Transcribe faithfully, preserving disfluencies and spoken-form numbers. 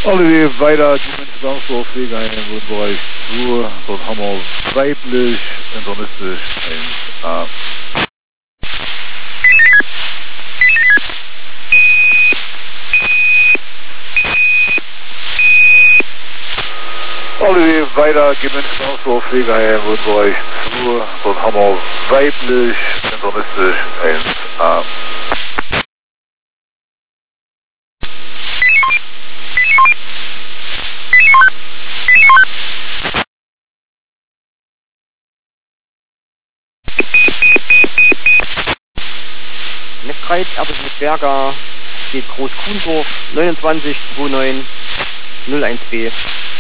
Alle weiter, die Menschen Darmsdorf, Pflegeheim, Wohnbereich zwei, dort haben wir weiblich, internistisch eins a. Alle weiter, die Menschen Darmsdorf, Pflegeheim, Wohnbereich zwei, dort haben wir weiblich, internistisch eins a. Nettkreis, Erbisberger, steht Groß Kuhndorf, neunundzwanzig zwei neun null eins b.